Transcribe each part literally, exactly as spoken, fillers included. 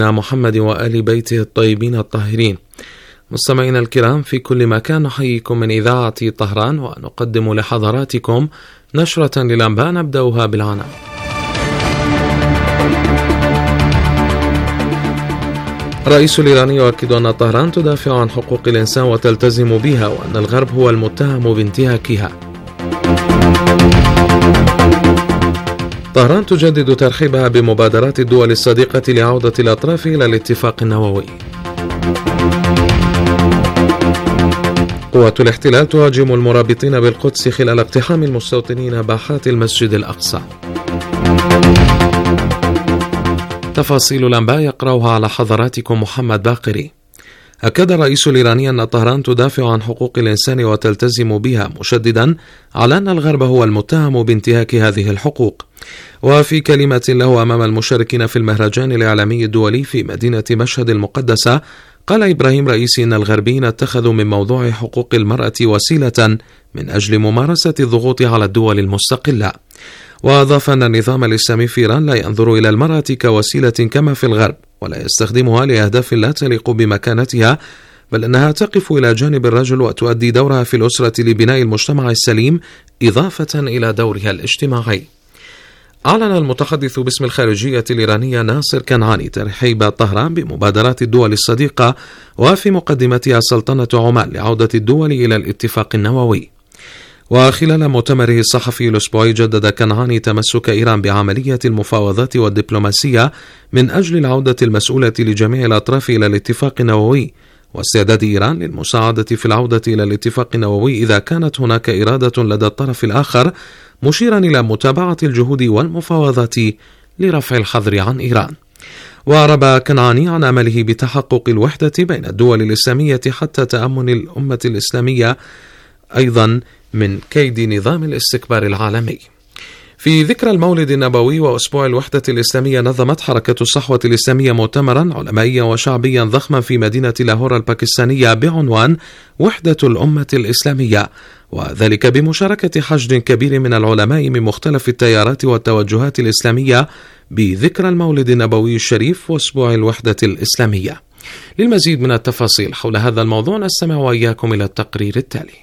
محمد وآل بيته الطيبين الطاهرين. مستمعينا الكرام في كل مكان، نحييكم من إذاعة طهران ونقدم لحضراتكم نشرة للأنباء نبدأها بالعناوين. الرئيس الإيراني يؤكد أن طهران تدافع عن حقوق الإنسان وتلتزم بها، وأن الغرب هو المتهم بانتهاكها. طهران تجدد ترحيبها بمبادرات الدول الصديقة لعودة الأطراف إلى الاتفاق النووي. قوات الاحتلال تهاجم المرابطين بالقدس خلال اقتحام المستوطنين باحات المسجد الأقصى. تفاصيل الأنباء يقرأها على حضراتكم محمد باقري. أكد الرئيس الإيراني أن طهران تدافع عن حقوق الإنسان وتلتزم بها، مشددا على أن الغرب هو المتهم بانتهاك هذه الحقوق. وفي كلمة له أمام المشاركين في المهرجان الإعلامي الدولي في مدينة مشهد المقدسة، قال إبراهيم رئيسي إن الغربيين اتخذوا من موضوع حقوق المرأة وسيلة من أجل ممارسة الضغوط على الدول المستقلة. وأضاف أن النظام الإسلامي في إيران لا ينظر إلى المرأة كوسيلة كما في الغرب، ولا يستخدمها لأهداف لا تليق بمكانتها، بل أنها تقف إلى جانب الرجل وتؤدي دورها في الأسرة لبناء المجتمع السليم إضافة إلى دورها الاجتماعي. أعلن المتحدث باسم الخارجية الإيرانية ناصر كنعاني ترحيب طهران بمبادرات الدول الصديقة، وفي مقدمتها سلطنة عمان لعودة الدول إلى الاتفاق النووي. وخلال مؤتمره الصحفي الأسبوعي جدد كنعاني تمسك إيران بعملية المفاوضات والدبلوماسية من أجل العودة المسؤولة لجميع الأطراف إلى الاتفاق النووي، واستعداد إيران للمساعدة في العودة إلى الاتفاق النووي إذا كانت هناك إرادة لدى الطرف الآخر، مشيرا إلى متابعة الجهود والمفاوضات لرفع الحظر عن إيران. وأعرب كنعاني عن أمله بتحقق الوحدة بين الدول الإسلامية حتى تأمن الأمة الإسلامية أيضا من كيد نظام الاستكبار العالمي. في ذكرى المولد النبوي وأسبوع الوحدة الإسلامية، نظمت حركة الصحوة الإسلامية مؤتمرا علمائيا وشعبيا ضخما في مدينة لاهور الباكستانية بعنوان وحدة الأمة الإسلامية، وذلك بمشاركة حشد كبير من العلماء من مختلف التيارات والتوجهات الإسلامية بذكرى المولد النبوي الشريف وأسبوع الوحدة الإسلامية. للمزيد من التفاصيل حول هذا الموضوع نستمع وإياكم إلى التقرير التالي.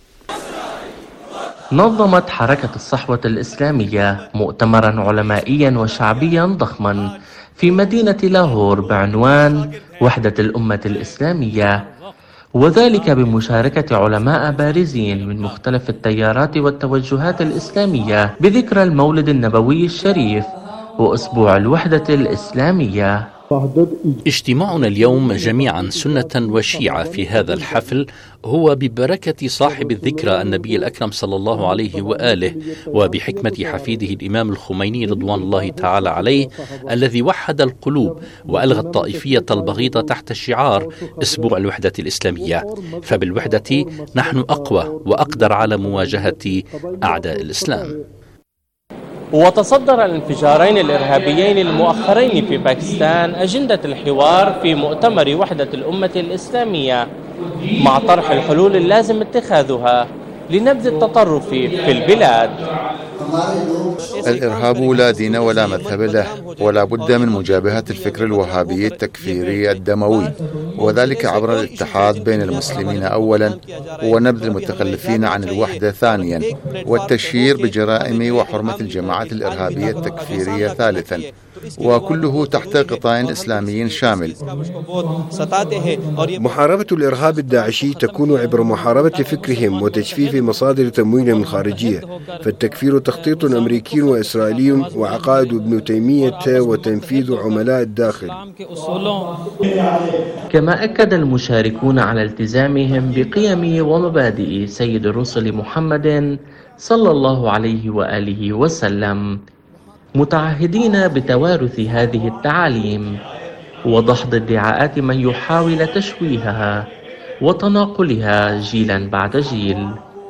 نظمت حركة الصحوة الإسلامية مؤتمرا علمائيا وشعبيا ضخما في مدينة لاهور بعنوان وحدة الأمة الإسلامية، وذلك بمشاركة علماء بارزين من مختلف التيارات والتوجهات الإسلامية بذكرى المولد النبوي الشريف وأسبوع الوحدة الإسلامية. اجتماعنا اليوم جميعا سنة وشيعة في هذا الحفل هو ببركة صاحب الذكرى النبي الأكرم صلى الله عليه وآله، وبحكمة حفيده الإمام الخميني رضوان الله تعالى عليه، الذي وحد القلوب وألغى الطائفية البغيضة تحت شعار أسبوع الوحدة الإسلامية. فبالوحدة نحن أقوى وأقدر على مواجهة أعداء الإسلام. وتصدر الانفجارين الإرهابيين المؤخرين في باكستان أجندة الحوار في مؤتمر وحدة الأمة الإسلامية، مع طرح الحلول اللازم اتخاذها لنبذ التطرف في البلاد. الإرهاب لا دين ولا مذهب له، ولا بد من مجابهة الفكر الوهابي التكفيري الدموي، وذلك عبر الاتحاد بين المسلمين أولا، ونبذ المتخلفين عن الوحدة ثانيا، والتشهير بجرائم وحرمة الجماعات الإرهابية التكفيرية ثالثا، وكله تحت قطاع إسلامي شامل. محاربة الإرهاب الداعشي تكون عبر محاربة فكرهم وتجفيف مصادر تمويلهم الخارجية، فالتكفير تخطيط أمريكي وإسرائيلي وعقائد ابن تيمية وتنفيذ عملاء الداخل. كما أكد المشاركون على التزامهم بقيم ومبادئ سيد الرسل محمد صلى الله عليه وآله وسلم، متعهدين بتوارث هذه التعاليم ودحض ادعاءات من يحاول تشويهها وتناقلها جيلا بعد جيل.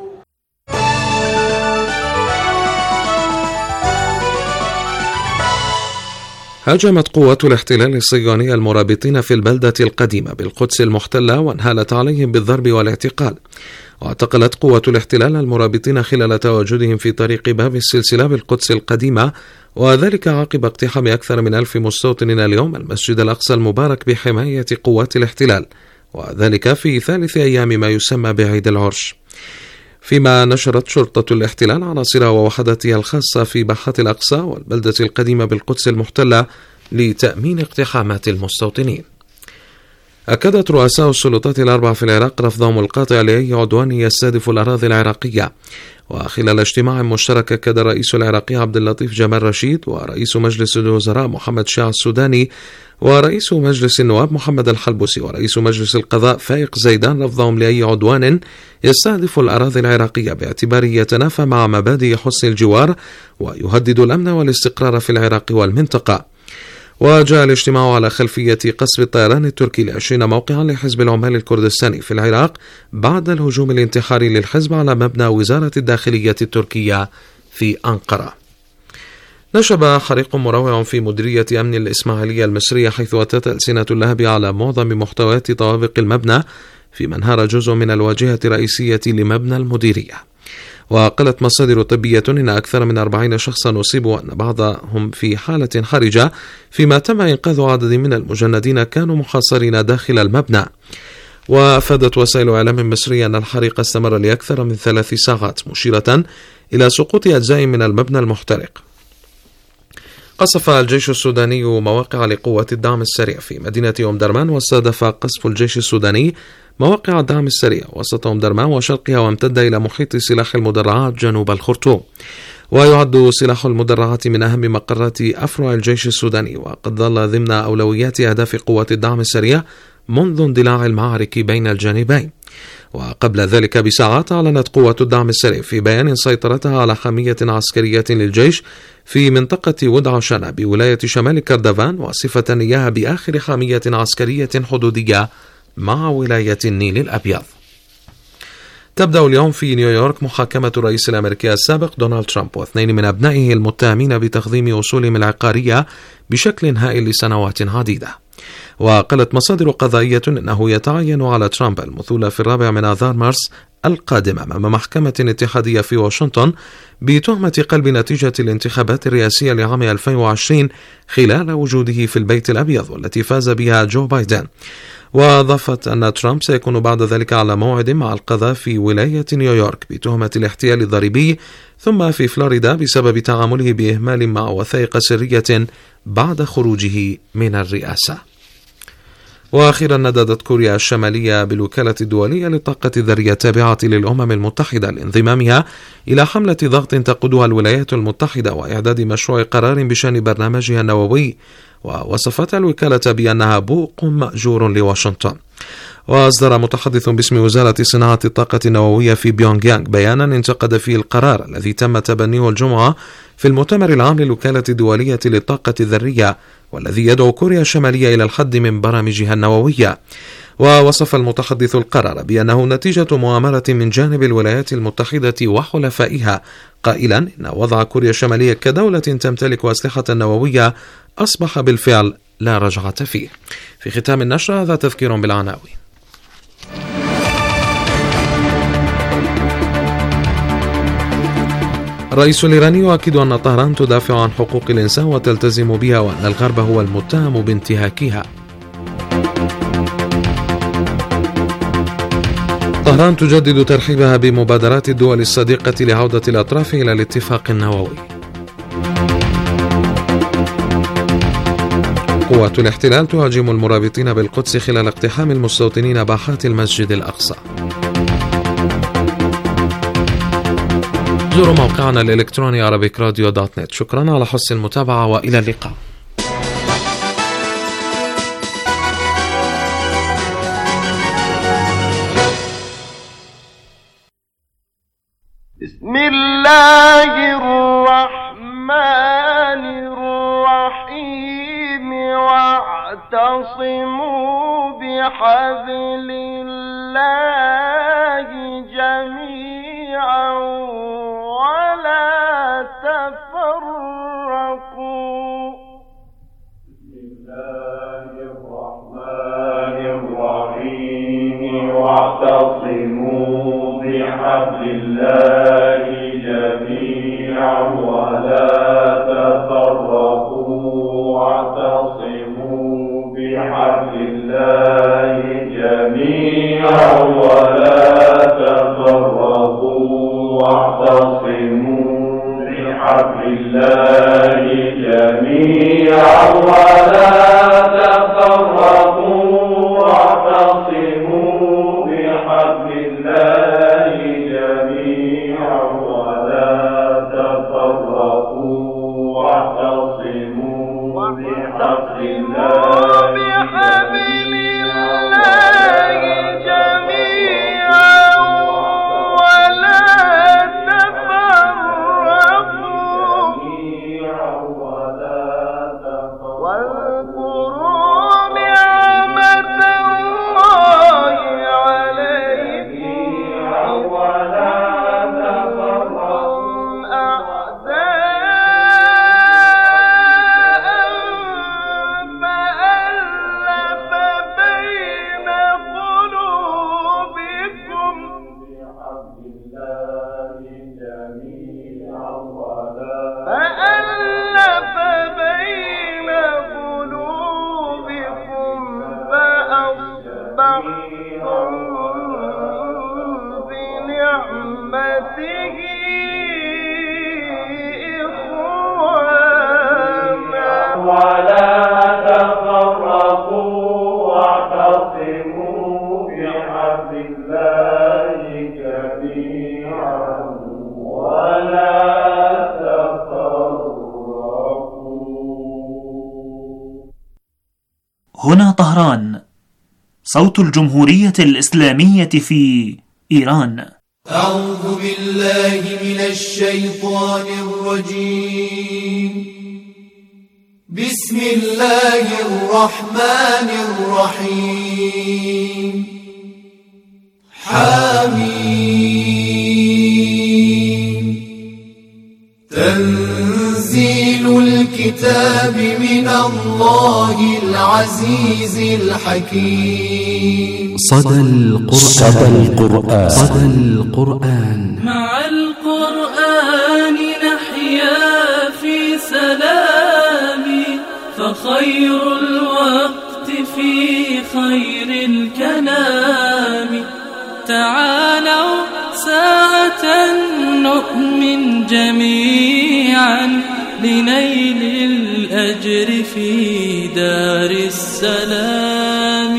هاجمت قوات الاحتلال الصهيوني المرابطين في البلدة القديمة بالقدس المحتلة، وانهالت عليهم بالضرب والاعتقال. واعتقلت قوة الاحتلال المرابطين خلال تواجدهم في طريق باب السلسلة بالقدس القديمة، وذلك عقب اقتحام أكثر من ألف مستوطن اليوم المسجد الأقصى المبارك بحماية قوات الاحتلال، وذلك في ثالث أيام ما يسمى بعيد العرش. فيما نشرت شرطة الاحتلال عناصرها ووحداتها الخاصة في باحات الأقصى والبلدة القديمة بالقدس المحتلة لتأمين اقتحامات المستوطنين. أكدت رؤساء السلطات الأربع في العراق رفضهم القاطع لأي عدوان يستهدف الأراضي العراقية. وخلال اجتماع مشترك أكد الرئيس العراقي عبد اللطيف جمال رشيد ورئيس مجلس الوزراء محمد شاع السوداني ورئيس مجلس النواب محمد الحلبوسي ورئيس مجلس القضاء فايق زيدان رفضهم لأي عدوان يستهدف الأراضي العراقية باعتباره يتنافى مع مبادئ حسن الجوار ويهدد الأمن والاستقرار في العراق والمنطقة. وجاء الاجتماع على خلفية قصف الطيران التركي لعشرين موقعا لحزب العمال الكردستاني في العراق بعد الهجوم الانتحاري للحزب على مبنى وزارة الداخلية التركية في أنقرة. نشب حريق مروع في مديرية أمن الإسماعيلية المصرية، حيث أتت ألسنة اللهب على معظم محتويات طوابق المبنى، فيما انهار جزء من الواجهة الرئيسية لمبنى المديرية. وقالت مصادر طبية إن أكثر من أربعين شخصا أصيبوا وأن بعضهم في حالة حرجة، فيما تم إنقاذ عدد من المجندين كانوا محاصرين داخل المبنى. وأفادت وسائل إعلام مصرية أن الحريق استمر لأكثر من ثلاث ساعات، مشيرة إلى سقوط أجزاء من المبنى المحترق. قصف الجيش السوداني مواقع لقوات الدعم السريع في مدينة أم درمان، واستهدف قصف الجيش السوداني مواقع الدعم السريع وسط أم درمان وشرقها، وامتد إلى محيط سلاح المدرعات جنوب الخرطوم. ويعد سلاح المدرعات من أهم مقرات أفرع الجيش السوداني، وقد ظل ضمن أولويات أهداف قوات الدعم السريع منذ اندلاع المعارك بين الجانبين. وقبل ذلك بساعات أعلنت قوة الدعم السريع في بيان سيطرتها على حامية عسكرية للجيش في منطقة ودعشنة بولاية شمال كردفان، وصفة إياها بآخر حامية عسكرية حدودية مع ولاية النيل الأبيض. تبدأ اليوم في نيويورك محاكمة الرئيس الأمريكي السابق دونالد ترامب واثنين من أبنائه المتهمين بتقديم أصولهم العقارية بشكل هائل لسنوات عديدة. وقالت مصادر قضائية أنه يتعين على ترامب المثول في الرابع من آذار مارس القادم أمام محكمة اتحادية في واشنطن بتهمة قلب نتيجة الانتخابات الرئاسية لعام ألفين وعشرين خلال وجوده في البيت الأبيض والتي فاز بها جو بايدن. وأضافت أن ترامب سيكون بعد ذلك على موعد مع القضاء في ولاية نيويورك بتهمة الاحتيال الضريبي، ثم في فلوريدا بسبب تعامله بإهمال مع وثائق سرية بعد خروجه من الرئاسة. وأخيرا نددت كوريا الشمالية بالوكالة الدولية للطاقة الذرية التابعة للأمم المتحدة لانضمامها إلى حملة ضغط تقودها الولايات المتحدة وإعداد مشروع قرار بشأن برنامجها النووي، ووصفت الوكالة بأنها بوق مأجور لواشنطن. وأصدر متحدث باسم وزارة صناعة الطاقة النووية في بيونغ يانغ بيانا انتقد فيه القرار الذي تم تبنيه الجمعة في المؤتمر العام للوكالة الدولية للطاقة الذرية، والذي يدعو كوريا الشمالية إلى الحد من برامجها النووية. ووصف المتحدث القرار بأنه نتيجة مؤامرة من جانب الولايات المتحدة وحلفائها، قائلا إن وضع كوريا الشمالية كدولة تمتلك أسلحة نووية أصبح بالفعل لا رجعة فيه. في ختام النشر هذا تذكير بالعناوين. الرئيس الإيراني يؤكد أن طهران تدافع عن حقوق الإنسان وتلتزم بها، وأن الغرب هو المتهم بانتهاكها. طهران تجدد ترحيبها بمبادرات الدول الصديقة لعودة الأطراف إلى الاتفاق النووي. قوات الاحتلال تهاجم المرابطين بالقدس خلال اقتحام المستوطنين باحات المسجد الأقصى. زوروا موقعنا الإلكتروني عربيك راديو دوت نت. شكرا على حسن المتابعة وإلى اللقاء. بسم الله الرحمن الرحيم واعتصموا بحبل الله جميعا ولا تفرقوا. بسم الله الرحمن الرحيم واعتصموا بحبل الله جميعا ولا تفرقوا واعتصموا بحبل الله جميعا ولا تفرقوا واعتصموا بحبل الله جميعا ولا تفرقوا واعتصموا بحبل الله جميعا ولا تفرقوا واعتصموا بحبل الله هنا طهران، صوت الجمهورية الإسلامية في إيران. أعوذ بالله من الشيطان الرجيم. بسم الله الرحمن الرحيم. حميم. تنزيل الكتاب من الله العزيز الحكيم. صدى القرآن. صدى القرآن. صدى القرآن. مع القرآن نحيا في سلام، فخير الوقت في خير الكلام. تعالوا ساعة نؤمن جميعا لنيل الأجر في دار السلام.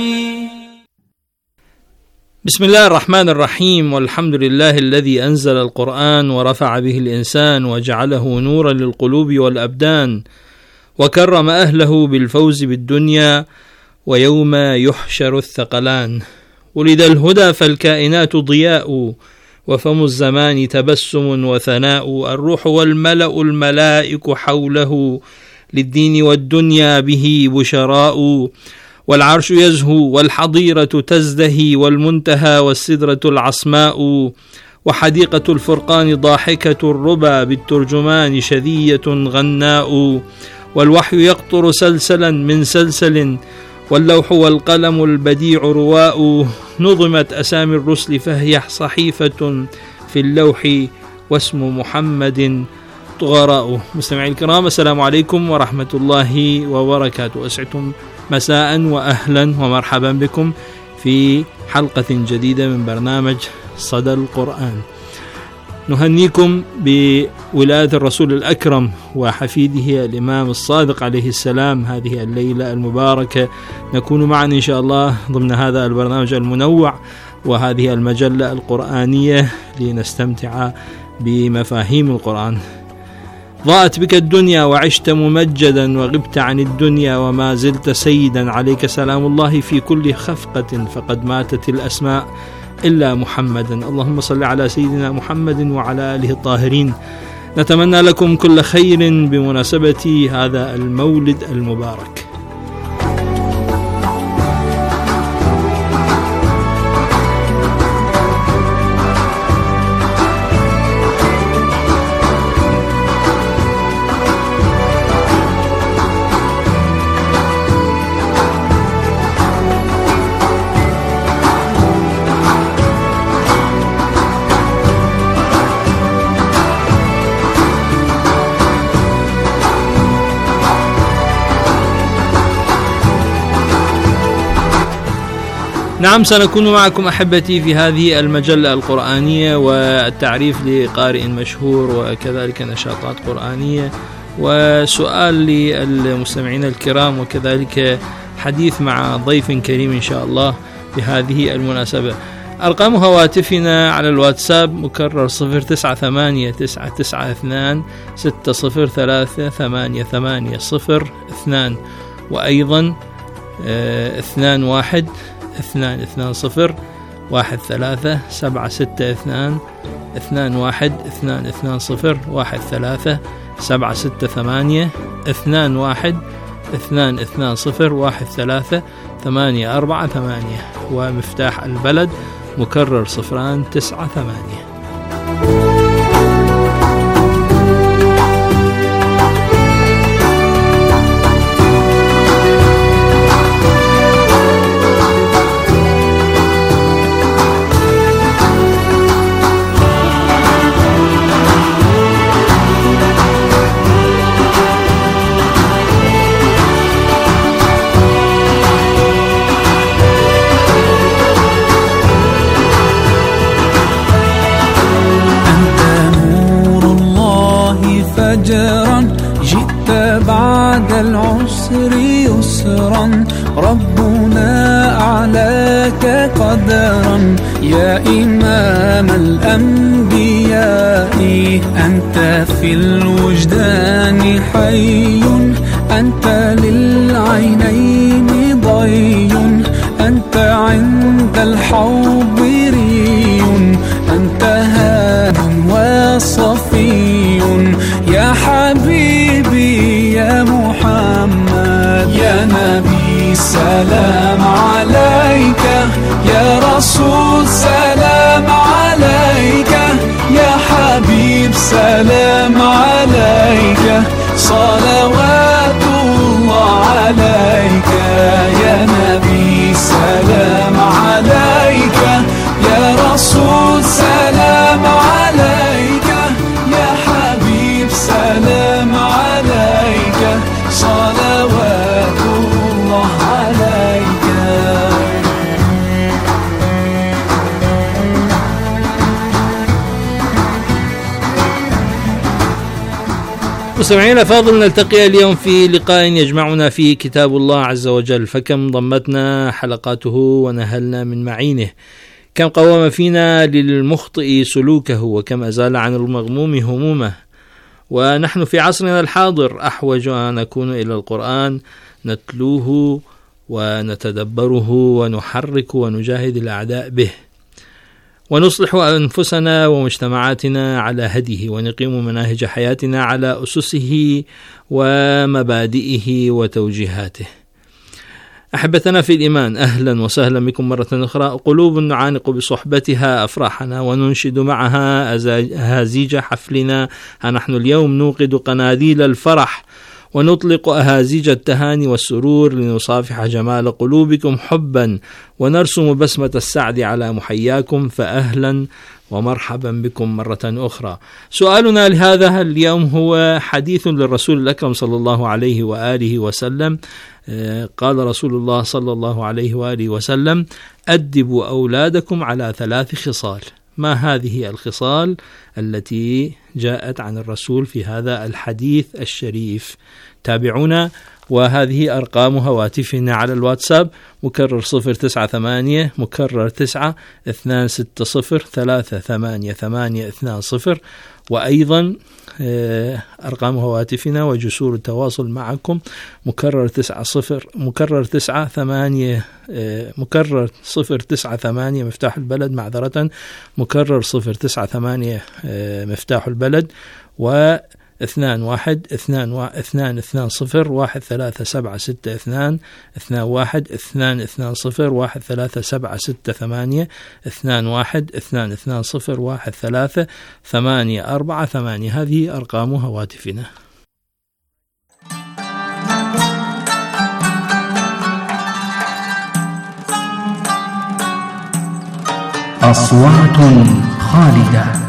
بسم الله الرحمن الرحيم، والحمد لله الذي أنزل القرآن ورفع به الإنسان وجعله نورا للقلوب والأبدان، وكرم أهله بالفوز بالدنيا ويوم يحشر الثقلان. ولد الهدى فالكائنات ضياء، وفم الزمان تبسم وثناء. الروح والملأ الملائك حوله، للدين والدنيا به بشراء. والعرش يزهو والحضيرة تزدهي، والمنتهى والسدرة العصماء. وحديقة الفرقان ضاحكة الربا، بالترجمان شذية غناء. والوحي يقطر سلسلا من سلسل، واللوح والقلم البديع رواء. نظمت أسامي الرسل فهي صحيفة في اللوح، واسم محمد طغراء. مستمعي الكرام، السلام عليكم ورحمة الله وبركاته. أسعدتم مساء وأهلا ومرحبا بكم في حلقة جديدة من برنامج صدى القرآن. نهنيكم بولادة الرسول الأكرم وحفيده الإمام الصادق عليه السلام هذه الليلة المباركة. نكون معا إن شاء الله ضمن هذا البرنامج المنوع وهذه المجلة القرآنية لنستمتع بمفاهيم القرآن. ضاءت بك الدنيا وعشت ممجدا، وغبت عن الدنيا وما زلت سيدا. عليك سلام الله في كل خفقة، فقد ماتت الأسماء إلا محمدا. اللهم صل على سيدنا محمد وعلى آله الطاهرين. نتمنى لكم كل خير بمناسبة هذا المولد المبارك. نعم، سنكون معكم أحبتي في هذه المجلة القرآنية والتعريف لقارئ مشهور وكذلك نشاطات قرآنية وسؤال للمستمعين الكرام وكذلك حديث مع ضيف كريم إن شاء الله بهذه المناسبة. أرقام هواتفنا على الواتساب مكرر صفر تسعة ثمانية تسعة تسعة اثنان ستة صفر ثلاثة ثمانية ثمانية صفر اثنان، وأيضا اثنان واحد اثنان اثنان صفر واحد ثلاثة سبعة ستة اثنان اثنان واحد اثنان اثنان صفر واحد ثلاثة سبعة ستة ثمانية اثنان واحد اثنان اثنان صفر واحد ثلاثة ثمانية أربعة ثمانية، ومفتاح البلد مكرر صفران تسعة ثمانية. جئت بعد العسر يسرا، ربنا أعلاك قدرا يا إمام الأنبياء. أنت في الوجدان حي، أنت للعينين ضي، أنت عند الحوض ري، أنت هاد وصفي يا حبيبي يا محمد يا نبي سلام عليك، يا رسول سلام عليك، يا حبيب سلام عليك، صلوات الله عليك يا نبي سلام عليك، يا رسول سلام عليك، يا حبيب سلام عليك، صلوات الله عليك. مستمعينا الأفاضل، نلتقي اليوم في لقاء يجمعنا فيه كتاب الله عز وجل، فكم ضمتنا حلقاته ونهلنا من معينه، كم قوم فينا للمخطئ سلوكه، وكم أزال عن المغموم همومه. ونحن في عصرنا الحاضر أحوج أن نكون إلى القرآن نتلوه ونتدبره ونحرك ونجاهد الأعداء به، ونصلح أنفسنا ومجتمعاتنا على هديه، ونقيم مناهج حياتنا على أسسه ومبادئه وتوجيهاته. أحبتنا في الإيمان، أهلا وسهلا بكم مرة أخرى. قلوب نعانق بصحبتها أفراحنا وننشد معها أهازيج حفلنا، ها نحن اليوم نوقد قناديل الفرح ونطلق أهازيج التهاني والسرور لنصافح جمال قلوبكم حبا ونرسم بسمة السعد على محياكم، فأهلا ومرحبا بكم مرة أخرى. سؤالنا لهذا اليوم هو حديث للرسول الأكرم صلى الله عليه وآله وسلم. قال رسول الله صلى الله عليه وآله وسلم: أدبوا أولادكم على ثلاث خصال. ما هذه الخصال التي جاءت عن الرسول في هذا الحديث الشريف؟ تابعونا، وهذه أرقام هواتفنا على الواتساب مكرر صفر تسعة ثمانية مكرر تسعة اثنان ستة صفر ثلاثة ثمانية ثمانية اثنان صفر، وأيضا أرقام هواتفنا وجسور التواصل معكم مكرر تسعة صفر مكرر تسعة ثمانية مكرر صفر تسعة ثمانية مفتاح البلد، معذرة مكرر صفر تسعة ثمانية مفتاح البلد، و اثنان واحد اثنان وا... اثنان اثنان صفر واحد ثلاثة سبعة ستة اثنان اثنان واحد اثنان اثنان صفر واحد ثلاثة سبعة ستة ثمانية اثنان واحد اثنان اثنان صفر واحد ثلاثة ثمانية أربعة ثمانية. هذه أرقام هواتفنا. أصوات خالدة.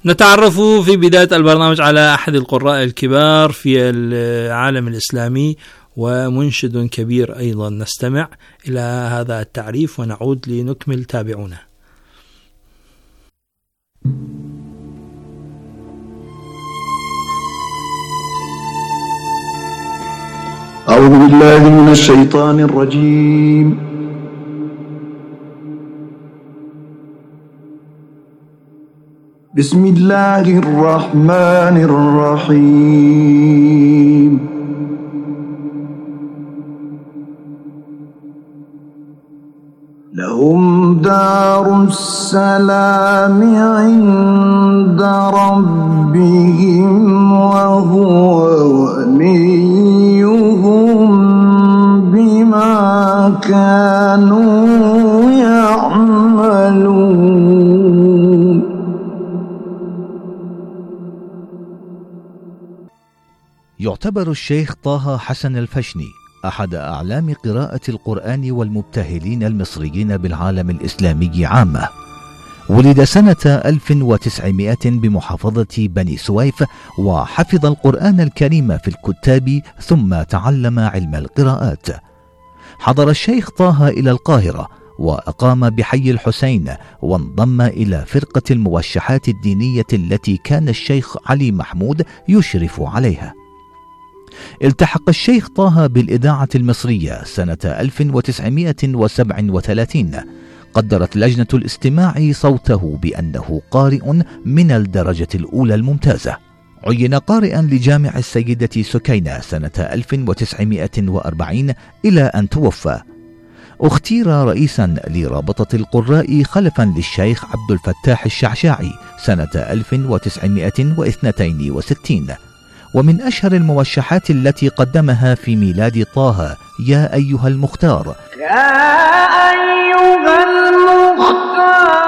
نتعرف في بداية البرنامج على أحد القراء الكبار في العالم الإسلامي ومنشد كبير أيضا. نستمع إلى هذا التعريف ونعود لنكمل. تابعونا. أعوذ بالله من الشيطان الرجيم. بسم الله الرحمن الرحيم. لهم دار السلام عند ربهم وهو وليهم بما كانوا يعملون. يعتبر الشيخ طه حسن الفشني أحد أعلام قراءة القرآن والمبتهلين المصريين بالعالم الإسلامي عامة. ولد سنة ألف وتسعمائة بمحافظة بني سويف، وحفظ القرآن الكريم في الكتاب ثم تعلم علم القراءات. حضر الشيخ طه إلى القاهرة وأقام بحي الحسين، وانضم إلى فرقة الموشحات الدينية التي كان الشيخ علي محمود يشرف عليها. التحق الشيخ طه بالإذاعة المصرية سنة ألف وتسعمائة وسبعة وثلاثين. قدرت لجنة الاستماع صوته بأنه قارئ من الدرجة الأولى الممتازة. عين قارئا لجامع السيدة سكينة سنة ألف وتسعمائة وأربعين إلى أن توفى. اختير رئيسا لرابطة القراء خلفا للشيخ عبد الفتاح الشعشاعي سنة ألف وتسعمائة واثنين وستين. ومن أشهر الموشحات التي قدمها في ميلاد طه يا أيها المختار. يا أيها المختار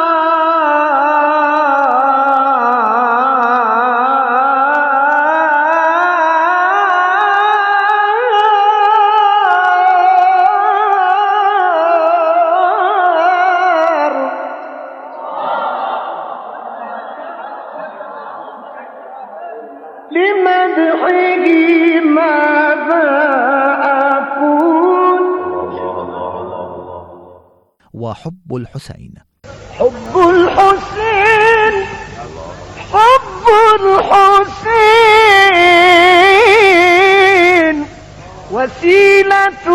لمدحه ماذا أكون. وحب الحسين. حب الحسين حب الحسين وسيلة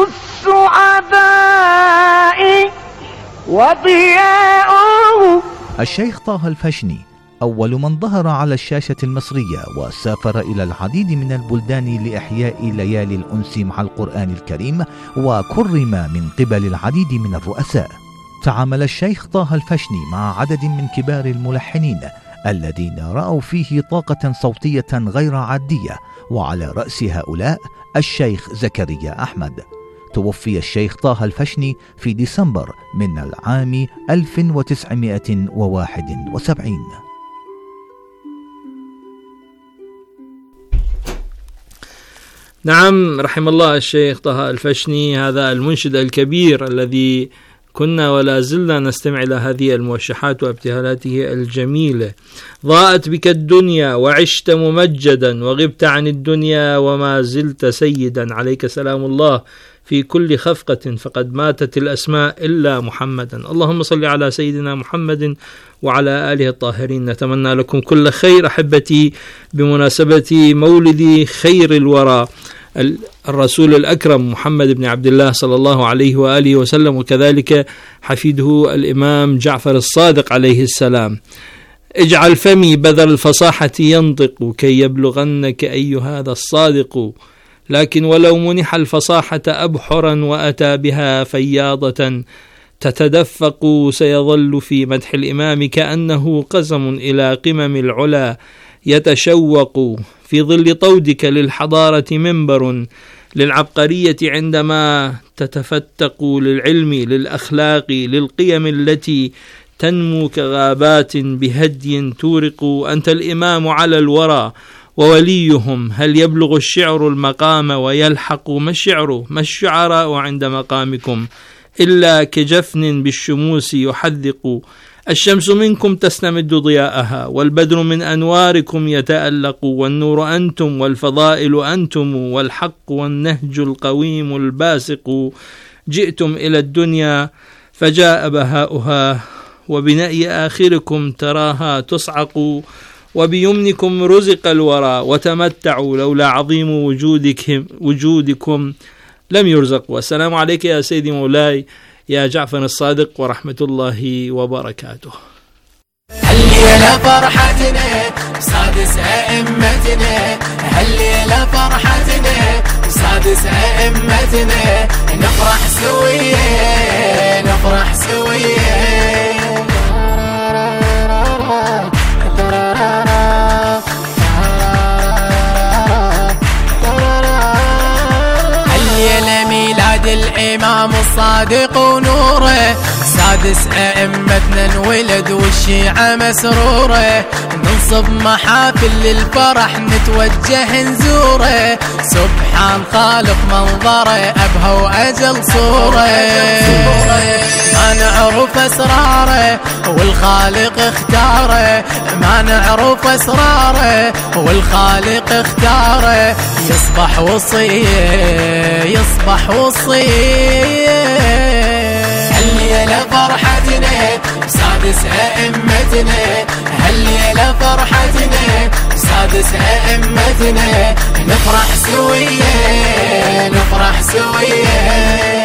السعداء وضياؤه. الشيخ طه الفشني أول من ظهر على الشاشة المصرية، وسافر إلى العديد من البلدان لإحياء ليالي الأنس مع القرآن الكريم، وكرم من قبل العديد من الرؤساء. تعامل الشيخ طه الفشني مع عدد من كبار الملحنين الذين رأوا فيه طاقة صوتية غير عادية، وعلى رأس هؤلاء الشيخ زكريا أحمد. توفي الشيخ طه الفشني في ديسمبر من العام ألف وتسعمائة وواحد وسبعين. نعم، رحم الله الشيخ طه الفشني، هذا المنشد الكبير الذي كنا ولا زلنا نستمع إلى هذه الموشحات وابتهالاته الجميلة. ضاءت بك الدنيا وعشت ممجدا، وغبت عن الدنيا وما زلت سيدا، عليك سلام الله في كل خفقة، فقد ماتت الأسماء إلا محمدا. اللهم صل على سيدنا محمد وعلى آله الطاهرين. نتمنى لكم كل خير أحبتي بمناسبة مولد خير الورى الرسول الأكرم محمد بن عبد الله صلى الله عليه وآله وسلم، وكذلك حفيده الإمام جعفر الصادق عليه السلام. اجعل فمي بذر الفصاحة ينطق، كي يبلغنك أي هذا الصادق، لكن ولو منح الفصاحة أبحرا وأتى بها فياضة تتدفق، سيظل في مدح الإمام كأنه قزم إلى قمم العلا يتشوق. في ظل طودك للحضارة منبر، للعبقرية عندما تتفتق، للعلم للأخلاق للقيم التي تنمو كغابات بهدي تورق. أنت الإمام على الورى ووليهم، هل يبلغ الشعر المقام ويلحق؟ ما الشعر ما الشعراء عند مقامكم إلا كجفن بالشموس يحذق. الشمس منكم تستمد ضياءها، والبدر من أنواركم يتألق، والنور أنتم والفضائل أنتم، والحق والنهج القويم الباسق. جئتم إلى الدنيا فجاء بهاؤها، وبنأي آخركم تراها تصعق، وبيمنكم رزق الورى، وتمتعوا لولا عظيم وجودكم, وجودكم لم يرزقوا. السلام عليك يا سيدي مولاي يا جعفر الصادق ورحمة الله وبركاته. هالليلة فرحتنا سادس أئمتنا، هالليلة فرحتنا سادس أئمتنا، نفرح سوية نفرح سوية. هالليلة ميلاد الإمام الصادق ونوره، سادس أئمتنا انولد والشيعة مسرورة، ننصب محافل للفرح نتوجه نزوره، سبحان خالق منظره أبهى وأجل صوره، ما نعرف أسراره والخالق اختاره، ما نعرف أسراره والخالق اختاره، يصبح وصية يصبح وصية. هالليلة فرحتنا سادس أئمتنا، هالليلة فرحتنا سادس أئمتنا، نفرح سوية نفرح سوية.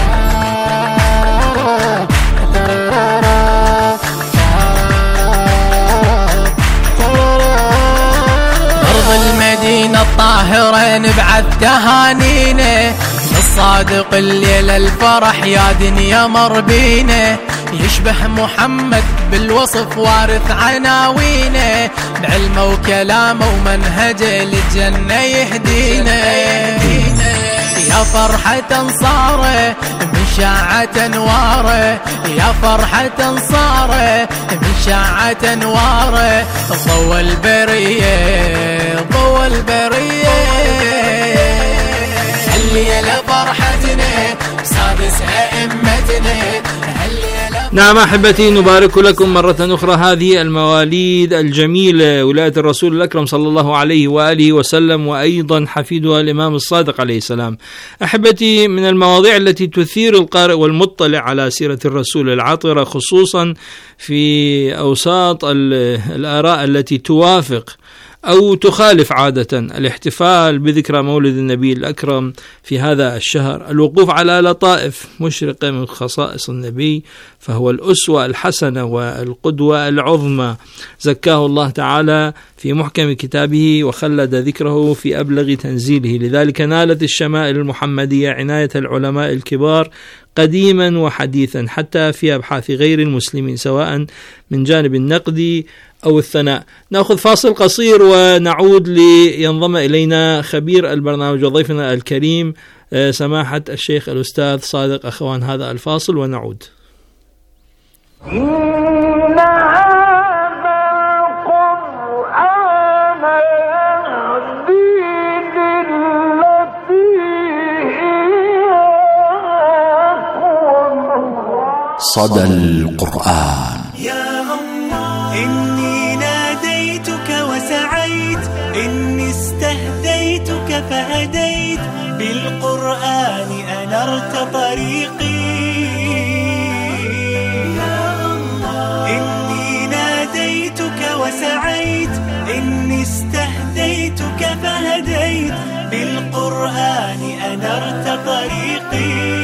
أرض المدينة الطاهرة نبعث تهانينا، الصادق الليلة الفرح يا دنيا مر بينا، يشبه محمد بالوصف وارث عناوينه، بعلمه وكلامه ومنهجه للجنة يهدينا، يا فرحة انصاره من شاعة انواره، يا فرحة انصاره من شاعة انواره، ضوى البرية ضوى البرية. هالليلة فرحتنا سادس أئمتنا. نعم أحبتي، نبارك لكم مرة أخرى هذه المواليد الجميلة، ولاية الرسول الأكرم صلى الله عليه وآله وسلم، وأيضا حفيدها الإمام الصادق عليه السلام. أحبتي، من المواضيع التي تثير القارئ والمطلع على سيرة الرسول العطرة، خصوصا في أوساط الآراء التي توافق أو تخالف عادة الاحتفال بذكرى مولد النبي الأكرم في هذا الشهر، الوقوف على لطائف مشرقة من خصائص النبي، فهو الأسوة الحسنة والقدوة العظمى، زكاه الله تعالى في محكم كتابه وخلد ذكره في أبلغ تنزيله، لذلك نالت الشمائل المحمدية عناية العلماء الكبار قديما وحديثا، حتى في أبحاث غير المسلمين، سواء من جانب النقد أو الثناء. نأخذ فاصل قصير ونعود لينضم إلينا خبير البرنامج وضيفنا الكريم سماحة الشيخ الأستاذ صادق أخوان. هذا الفاصل ونعود. صدى القرآن. يا الله إني ناديتك وسعيت، إني استهديتك فهديت، بالقرآن أنرت طريقي. يا الله إني ناديتك وسعيت، إني استهديتك فهديت، بالقرآن أنرت طريقي.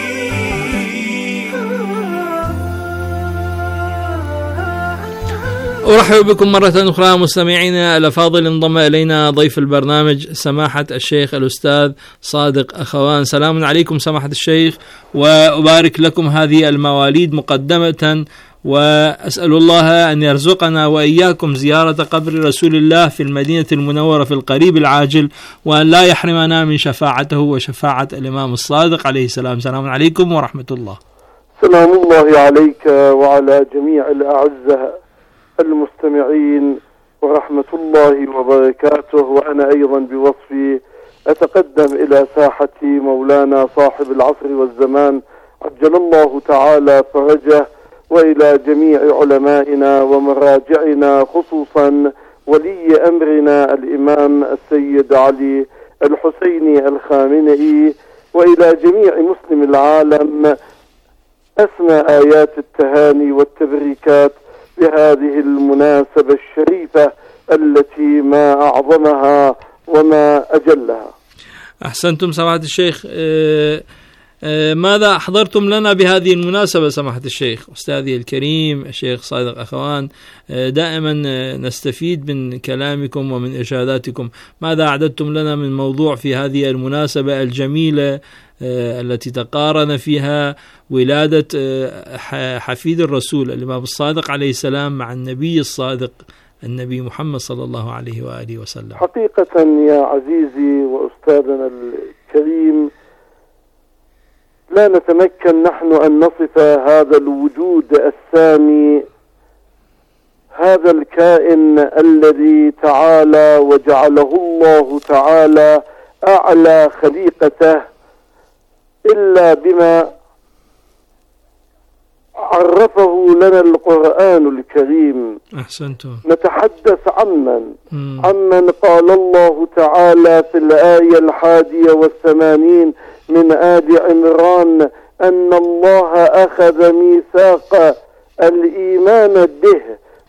أرحب بكم مرة أخرى مستمعينا الأفاضل. انضم إلينا ضيف البرنامج سماحة الشيخ الأستاذ صادق أخوان. سلام عليكم سماحة الشيخ، وأبارك لكم هذه المواليد مقدمة، وأسأل الله أن يرزقنا وإياكم زيارة قبر رسول الله في المدينة المنورة في القريب العاجل، وأن لا يحرمنا من شفاعته وشفاعة الإمام الصادق عليه السلام. سلام عليكم ورحمة الله. سلام الله عليك وعلى جميع الأعزة المستمعين ورحمة الله وبركاته. وأنا أيضا بوصفي أتقدم إلى ساحة مولانا صاحب العصر والزمان عجل الله تعالى فرجه، وإلى جميع علمائنا ومراجعنا، خصوصا ولي أمرنا الإمام السيد علي الحسيني الخامنئي، وإلى جميع مسلم العالم أسمى آيات التهاني والتبريكات بهذه المناسبة الشريفة التي ما أعظمها وما أجلها. أحسنتم سماحة الشيخ. ماذا أحضرتم لنا بهذه المناسبة سماحة الشيخ؟ أستاذي الكريم الشيخ صادق أخوان، دائما نستفيد من كلامكم ومن إرشاداتكم. ماذا أعددتم لنا من موضوع في هذه المناسبة الجميلة التي تقارن فيها ولادة حفيد الرسول الإمام الصادق عليه السلام مع النبي الصادق النبي محمد صلى الله عليه وآله وسلم؟ حقيقة يا عزيزي وأستاذنا الكريم، لا نتمكن نحن أن نصف هذا الوجود السامي، هذا الكائن الذي تعالى وجعله الله تعالى أعلى خليقته، إلا بما عرفه لنا القرآن الكريم. أحسنتم. نتحدث عمن عمن قال الله تعالى في الآية الحادية والثمانين من آل عمران أن الله أخذ ميثاق الإيمان به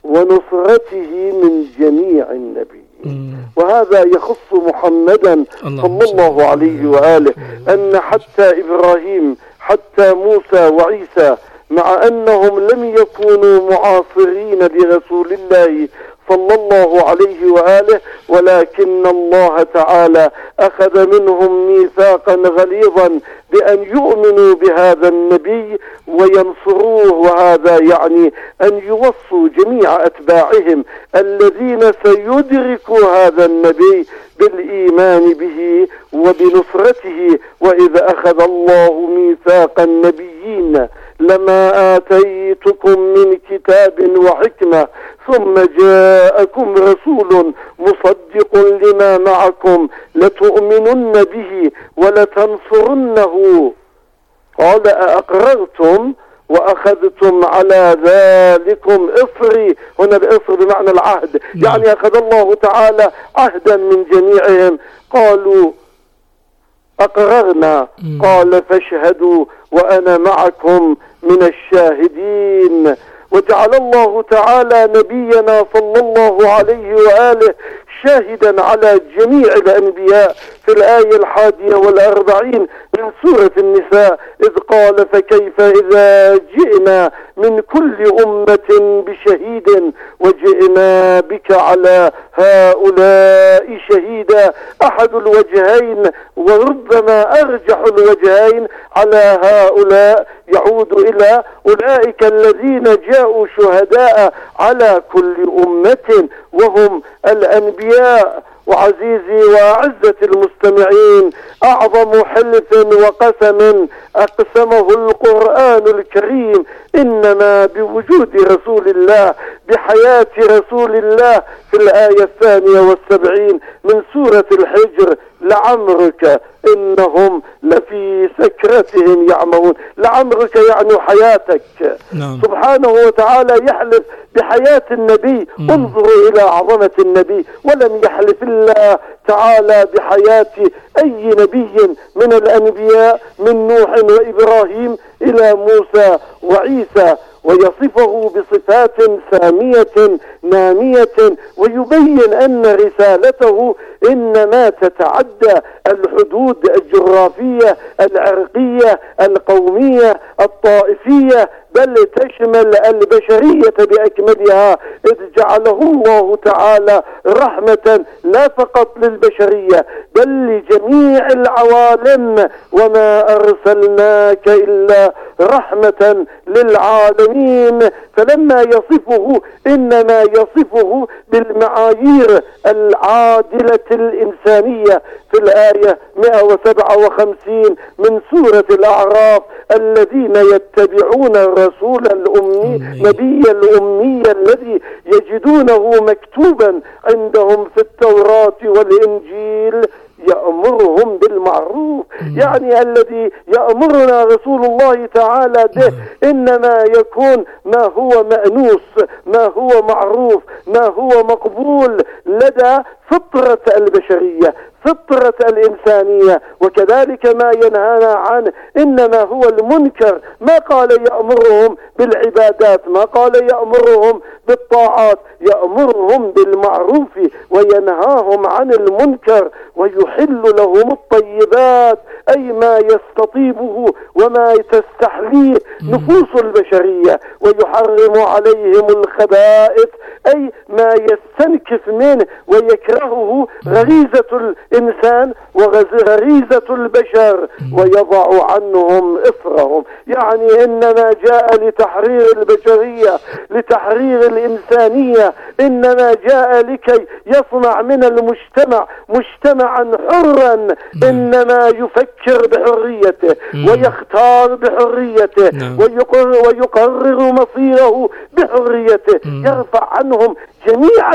ونصرته من جميع النبيين، وهذا يخص محمدا صلى الله عليه وآله، أن حتى إبراهيم حتى موسى وعيسى مع أنهم لم يكونوا معاصرين لرسول الله صلى الله عليه وآله، ولكن الله تعالى أخذ منهم ميثاقا غليظا بأن يؤمنوا بهذا النبي وينصروه، وهذا يعني أن يوصوا جميع أتباعهم الذين سيدركوا هذا النبي بالإيمان به وبنصرته. وإذا أخذ الله ميثاق النبيين لما آتيتكم من كتاب وحكمة ثم جاءكم رسول مصدق لما معكم لتؤمنن به ولتنصرنه قال أأقررتم وأخذتم على ذلكم إصري. هنا الإصر بمعنى العهد، يعني أخذ الله تعالى عهدا من جميعهم. قالوا أقررنا، قال فاشهدوا وأنا معكم من الشاهدين. وجعل الله تعالى نبينا صلى الله عليه وآله شاهدا على جميع الأنبياء في الآية الحادية والأربعين من سورة النساء، إذ قال فكيف إذا جئنا من كل أمة بشهيد وجئنا بك على هؤلاء شهيدا. أحد الوجهين وربما أرجح الوجهين على هؤلاء يعود إلى أولئك الذين جاءوا شهداء على كل أمة وهم الأنبياء. وعزيزي وأعزة المستمعين، أعظم حلف وقسم أقسمه القرآن الكريم إنما بوجود رسول الله، بحياة رسول الله، في الآية الثانية والسبعين من سورة الحجر: لعمرك إنهم لفي سكرتهم يعمهون. لعمرك يعني حياتك. نعم. سبحانه وتعالى يحلف بحياة النبي. مم. انظروا إلى عظمة النبي، ولم يحلف الله تعالى بحياة أي نبي من الأنبياء من نوح وإبراهيم إلى موسى وعيسى، ويصفه بصفات سامية نامية، ويبين أن رسالته إنما تتعدى الحدود الجغرافية العرقية القومية الطائفية، بل تشمل البشرية بأكملها، إذ جعله الله تعالى رحمة لا فقط للبشرية بل لجميع العوالم، وما أرسلناك إلا رحمة للعالمين. فلما يصفه إنما يصفه بالمعايير العادلة الإنسانية في الآية مئة وسبعة وخمسين من سورة الأعراف: الذين يتبعون الرسول الأمي نبي الأمي الذي يجدونه مكتوبا عندهم في التوراة والإنجيل يأمرهم بالمعروف. يعني الذي يأمرنا رسول الله تعالى به إنما يكون ما هو مأنوس، ما هو معروف، ما هو مقبول لدى فطرة البشرية، فطرة الإنسانية. وكذلك ما ينهانا عنه إنما هو المنكر. ما قال يأمرهم بالعبادات، ما قال يأمرهم بالطاعات، يأمرهم بالمعروف وينهاهم عن المنكر، ويحل لهم الطيبات، أي ما يستطيبه وما تستحليه نفوس البشرية، ويحرم عليهم الخبائث، أي ما يستنكف منه ويكرهه غريزة الإنسان وغريزة البشر، ويضع عنهم إصرهم. يعني إنما جاء لتحرير البشرية، لتحرير الإنسانية، إنما جاء لكي يصنع من المجتمع مجتمعا حرا، إنما يفكر بحريته ويختار بحريته ويقرر, ويقرر مصيره بحريته، يرفع عنهم جميع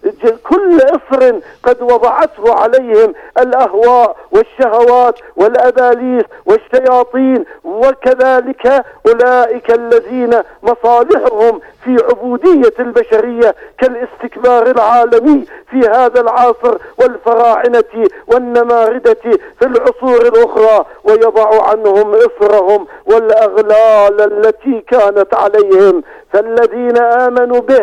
كل إصر قد وضعته عليهم الأهواء والشهوات والأباليس والشياطين. وكذلك أولئك الذين مصالحهم في عبودية البشرية كالاستكبار العالمي في هذا العصر والفراعنة والنماردة في العصور الأخرى، ويضع عنهم إصرهم والأغلال التي كانت عليهم. فالذين آمنوا به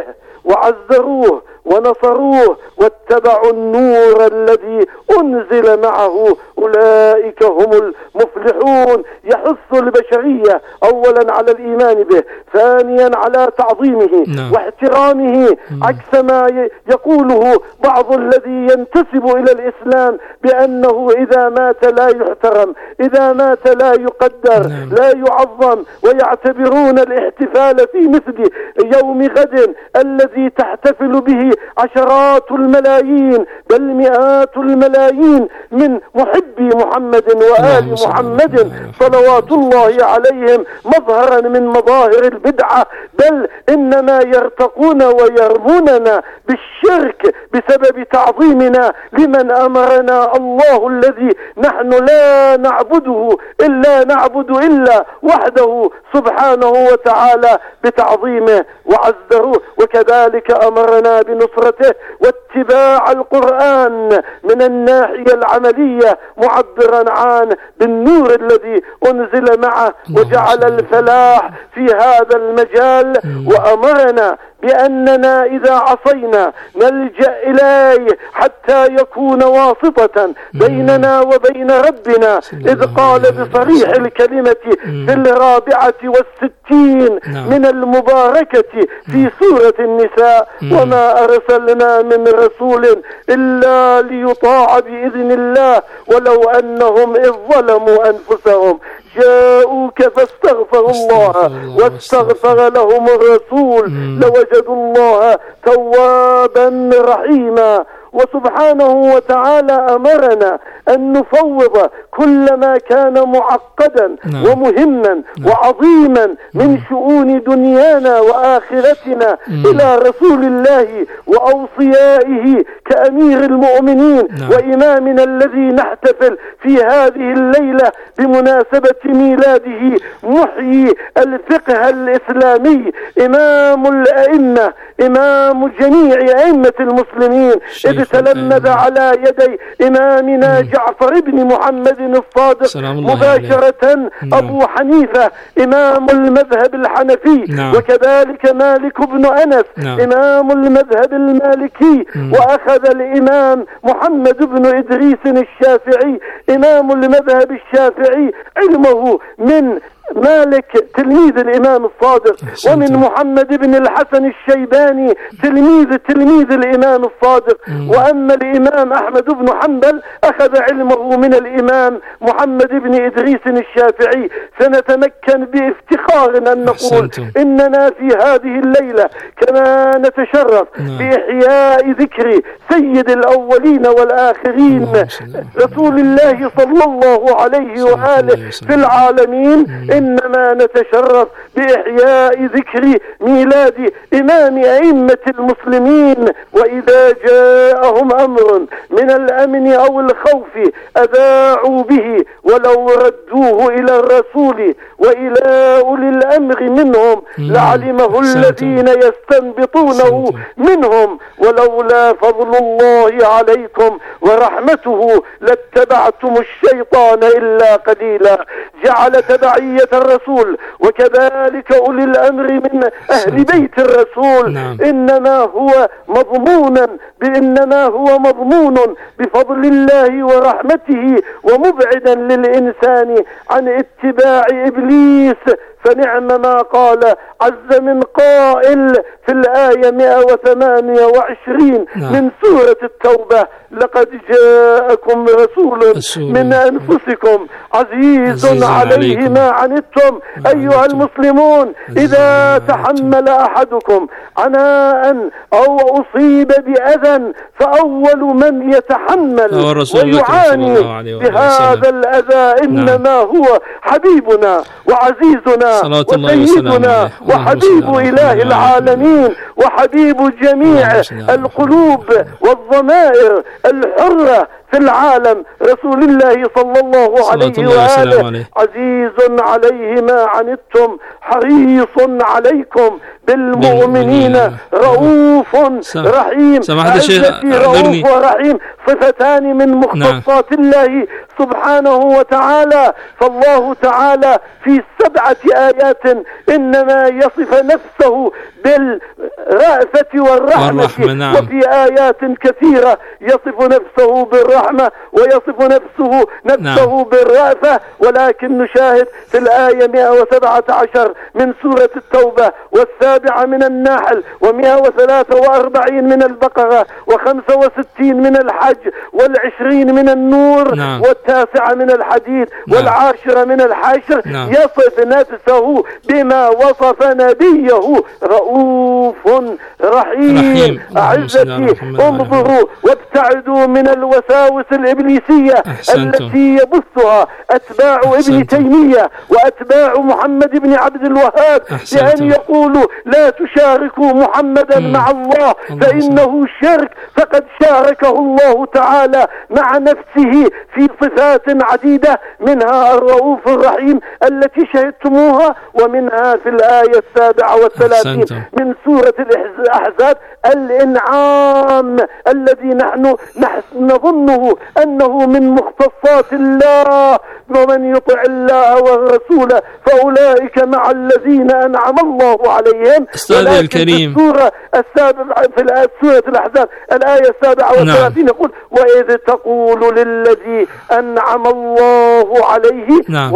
وعزروه ونصروه واتبعوا النور الذي أنزل معه أولئك هم المفلحون. يحث البشرية أولا على الإيمان به، ثانيا على تعظيمه واحترامه، عكس ما يقوله بعض الذي ينتسب إلى الإسلام بأنه إذا مات لا يحترم، إذا مات لا يقدر، لا يعظم، ويعتبرون الاحتفال في مثل يوم غد الذي تحتفل به عشرات الملايين بل مئات الملايين من محبي محمد وآل محمد صلوات الله عليهم مظهرا من مظاهر البدعة، بل إنما يرتقون ويرموننا بالشرك بسبب تعظيمنا لمن أمرنا الله الذي نحن لا نعبده إلا نعبد إلا وحده سبحانه وتعالى بتعظيمه وعزروه. وكذلك أمرنا بنصرته واتباع القرآن من الناحية العملية، معبرا عن بالنور الذي أنزل معه وجعل الفلاح في هذا المجال. وأمرنا بأننا إذا عصينا نلجأ إليه حتى يكون واسطة بيننا وبين ربنا، إذ قال بصريح الكلمة في الرابعة والستين من المباركة في سورة النساء: وما أرسلنا من رسول إلا ليطاع بإذن الله ولو أنهم إذ ظلموا أنفسهم جاءوك فاستغفروا الله واستغفر لهم الرسول لوجدوا الله توابا رحيما. وسبحانه وتعالى أمرنا أن نفوض كل ما كان معقدا ومهما وعظيما من شؤون دنيانا وآخرتنا إلى رسول الله وأوصيائه كأمير المؤمنين وإمامنا الذي نحتفل في هذه الليلة بمناسبة ميلاده، محيي الفقه الإسلامي، إمام الأئمة، إمام جميع أئمة المسلمين، إذ تلمذ على يدي إمامنا جعفر بن محمد الصادق مباشرة أبو حنيفة إمام المذهب الحنفي، نعم. وكذلك مالك بن أنس، نعم. إمام المذهب المالكي، م. وأخذ الإمام محمد بن إدريس الشافعي إمام المذهب الشافعي علمه من مالك تلميذ الإمام الصادق، ومن محمد بن الحسن الشيباني تلميذ تلميذ الإمام الصادق. وأما الإمام أحمد بن حنبل أخذ علمه من الإمام محمد بن إدريس الشافعي. سنتمكن بافتخار أن نقول إننا في هذه الليلة كما نتشرف بإحياء ذكر سيد الأولين والآخرين رسول الله صلى الله عليه وآله في العالمين، إنما نتشرف بإحياء ذكر ميلاد إمام أئمة المسلمين، وإذا جاءهم أمر من الأمن أو الخوف أذاعوا به ولو ردوه إلى الرسول وإلى أولي الأمر منهم لعلمه الذين يستنبطونه منهم، ولولا فضل الله عليكم ورحمته لاتبعتم الشيطان إلا قليلا. جعل تبعية الرسول وكذلك أولي الأمر من أهل بيت الرسول نعم. إنما هو مضمونا بإنما هو مضمون بفضل الله ورحمته، ومبعدا للإنسان عن اتباع إبليس. فنعم ما قال عز من قائل في الآية مئة وثمانية وعشرين نعم. من سورة التوبة: لقد جاءكم رسول أسول. من أنفسكم عزيز, عزيز عليه عليكم. ما عنتم أيها المسلمون. إذا تحمل أحدكم عناء أو أصيب بأذى فأول من يتحمل ويعاني بهذا الأذى إنما نعم. هو حبيبنا وعزيزنا وسيدنا وحبيب إله العالمين وحبيب جميع القلوب والضمائر الحرة في العالم، رسول الله صلى الله عليه وآله. عزيز عليه ما عنتم حريص عليكم بالمؤمنين رؤوف رحيم. رؤوف ورحيم صفتان من مختصات الله سبحانه وتعالى. فالله تعالى في سبعة آيات إنما يصف نفسه بالرأفة والرحمة، نعم. وفي آيات كثيرة يصف نفسه بالرحمة ويصف نفسه نفسه نعم. بالرأفة. ولكن نشاهد في الآية مئة وسبعة عشر من سورة التوبة، والسابعة من النحل، ومئة وثلاثة وأربعين من البقرة، وخمسة وستين من الحج، والعشرين من النور نعم. والتاسعة من الحديد نعم. والعاشرة من الحشر نعم. يصف نفسه بما وصف نبيه: رؤوف رحيم, رحيم. أعزتي انظروا وابتعدوا من الوساوس الإبليسية أحسنتم. التي يبثها أتباع أحسنتم. ابن تيمية وأتباع محمد بن عبد الوهاب بأن يقولوا لا تشاركوا محمدا مم. مع الله فإنه شرك، فقد شاركه الله تعالى مع نفسه في صفات عديدة، منها الرؤوف الرحيم التي شهدتموها، ومنها في الآية السابعة والثلاثين من سورة الأحزاب الإنعام الذي نحن نظنه أنه من مختصات الله. ومن يطع الله والرسول فأولئك مع الذين أنعم الله عليهم. أستاذ الكريم، السورة السابعة في سورة الأحزاب الآية السابعة والثلاثين يقول: وإذ تقول للذي أنعم الله عليه نعم.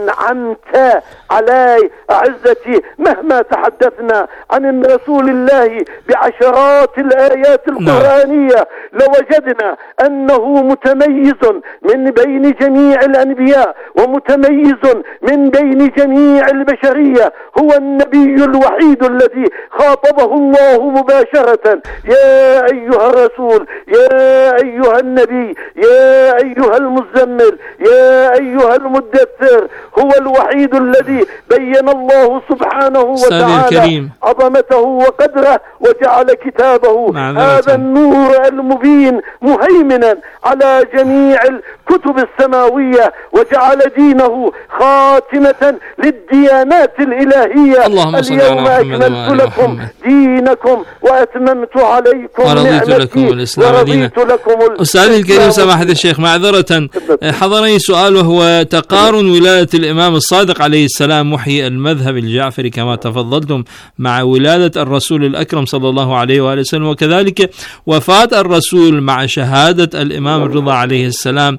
وأنعمت عليه. أعزتي مهما تحدثنا عن رسول الله بعشرات الآيات القرآنية نعم. لوجدنا أنه متميز من بين جميع الأنبياء ومتميز من بين جميع البشرية. هو النبي الوحيد الذي خاطبه الله مباشرة: يا أيها الرسول، يا أيها النبي، يا أيها المزمل، يا أيها المدثر. هو الوحيد الذي بين الله سبحانه وتعالى عظمته وقدره وجعل كتابه هذا النور المبين مهيمنا على جميع الكتب السماوية، وجعل دينه خاتمة للديانات الإلهية. اليوم أكملت لكم دينكم وأتممت عليكم ورضيت لكم الإسلام دينا. أستاذي الكريم سماحة الشيخ، معذرة حضرني سؤال، وهو تقارن ولادة الإمام الصادق عليه السلام محيي المذهب الجعفري كما تفضلتم مع ولادة الرسول الأكرم صلى الله عليه وآله وسلم، وكذلك وفاة الرسول مع شهادة الإمام الرضا عليه السلام.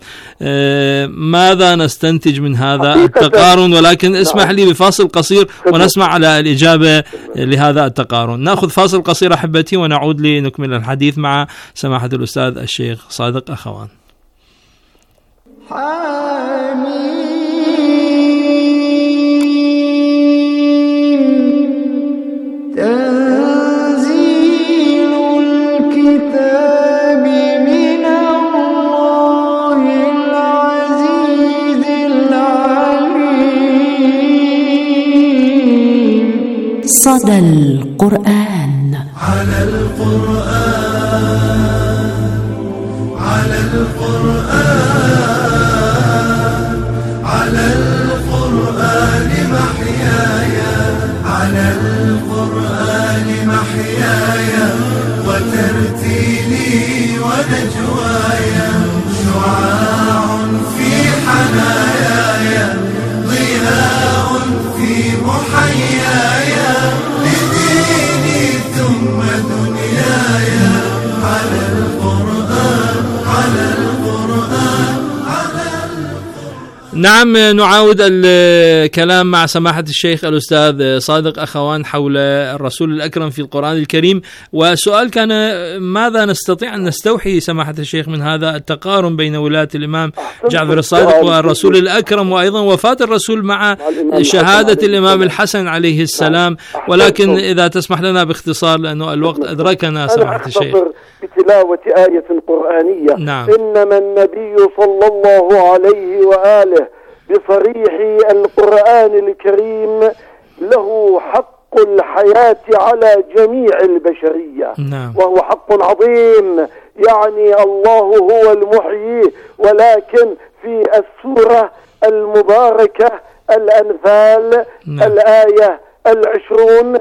ماذا نستنتج من هذا التقارن؟ ولكن اسمح لي بفاصل قصير ونسمع على الإجابة لهذا التقارن. نأخذ فاصل قصير أحبتي ونعود لنكمل الحديث مع سماحة الأستاذ الشيخ صادق أخوان. تنزيل الكتاب من الله العزيز العليم. صدى القرآن. على القرآن على القرآن على القرآن محياي على القرآن محياي وترتيلي ونجواي شعاع في حناياي ضياء في محياي لديني ثم دنياي على القرآن على القرآن على نعم، نعاود الكلام مع سماحة الشيخ الأستاذ صادق أخوان حول الرسول الأكرم في القرآن الكريم. والسؤال كان ماذا نستطيع أن نستوحي سماحة الشيخ من هذا التقارن بين ولاية الإمام جعفر الصادق والرسول الأكرم، وأيضا وفاة الرسول مع شهادة الإمام الحسن عليه السلام. ولكن إذا تسمح لنا باختصار لأنه الوقت أدركنا سماحة الشيخ. بتلاوة آية قرآنية. نعم. إنما النبي صلى الله عليه وآله بصريح القرآن الكريم له حق الحياة على جميع البشرية. نعم. وهو حق عظيم، يعني الله هو المحيي. ولكن في السورة المباركة الأنفال نعم. الآية العشرون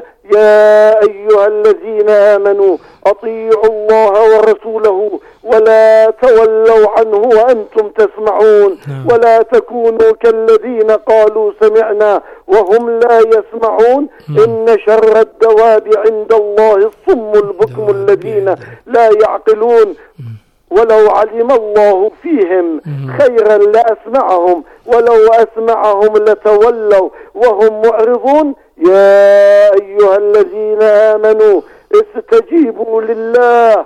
يا أيها الذين آمنوا أطيعوا الله ورسوله ولا تولوا عنه وأنتم تسمعون ولا تكونوا كالذين قالوا سمعنا وهم لا يسمعون إن شر الدواب عند الله الصم البكم الذين لا يعقلون ولو علم الله فيهم خيرا لأسمعهم ولو أسمعهم لتولوا وهم معرضون يا أيها الذين آمنوا استجيبوا لله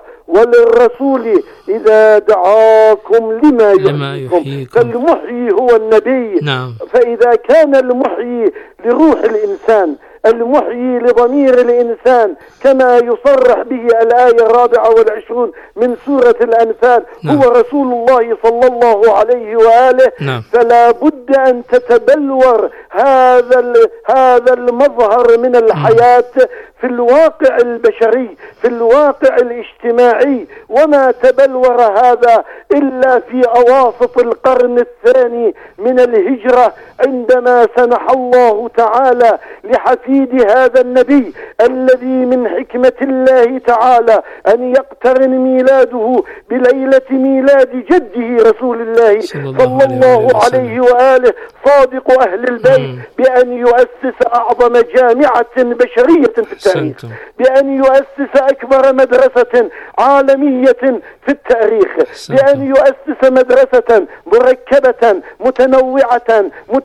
وللرسول إذا دعاكم لما يحييكم. فالمحيي هو النبي. نعم. فإذا كان المحيي لروح الإنسان المحيي لضمير الإنسان كما يصرح به الآية الرابعة والعشرون من سورة الأنفال نعم. هو رسول الله صلى الله عليه وآله. نعم. فلا بد أن تتبلور هذا هذا المظهر من الحياة في الواقع البشري في الواقع الاجتماعي. وما تبلور هذا إلا في أواسط القرن الثاني من الهجرة عندما سنح الله تعالى لحفيد هذا النبي الذي من حكمة الله تعالى أن يقترن ميلاده بليلة ميلاد جده رسول الله صلى الله عليه وآله صادق أهل البيت بأن يؤسس أعظم جامعة بشرية في التاريخ، بأن يؤسس أكبر مدرسة عالمية في التاريخ، بأن يؤسس مدرسة مركبة متنوعة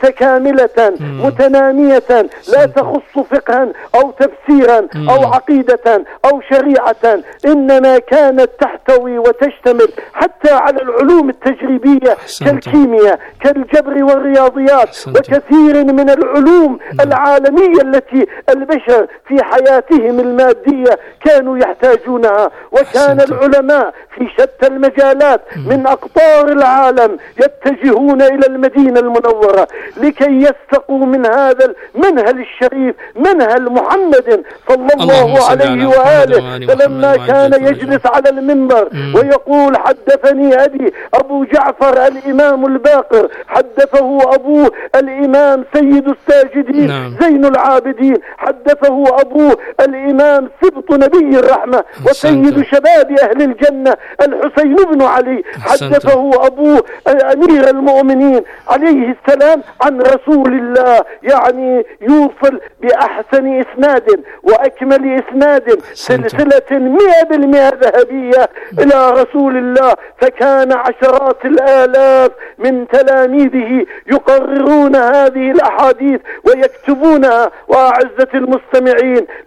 متكاملة متنامية لا تخص فقها أو تفسيرا أو عقيدة أو شريعة، إنما كانت تحتوي وتشتمل حتى على العلوم التجريبية كالكيمياء كالجبر والرياضيات وكثير من العلوم العالمية التي البشر في حياتهم المادية كانوا يحتاجونها. وكان العلماء في شتى المجالات من أقطار العالم يتجهون إلى المدينة المنورة لكي يستقوا من هذا المنهل الشريف منهل محمد صلى الله عليه وآله. فلما كان يجلس على المنبر ويقول حدثني أبي أبو جعفر الإمام الباقر حدثه أبوه الإمام سيد الساجدين نعم. زين العابدين حدثه أبوه الإمام سبط نبي الرحمة وسيد شباب أهل الجنة الحسين بن علي حدثه أبوه أمير المؤمنين عليه السلام عن رسول الله. يعني يوصل بأحسن إسناد وأكمل إسناد سلسلة مئة بالمئة ذهبية إلى رسول الله. فكان عشرات الآلاف من تلاميذه يقررون هذه الأحاديث ويكتبونها. وأعزة المستمعين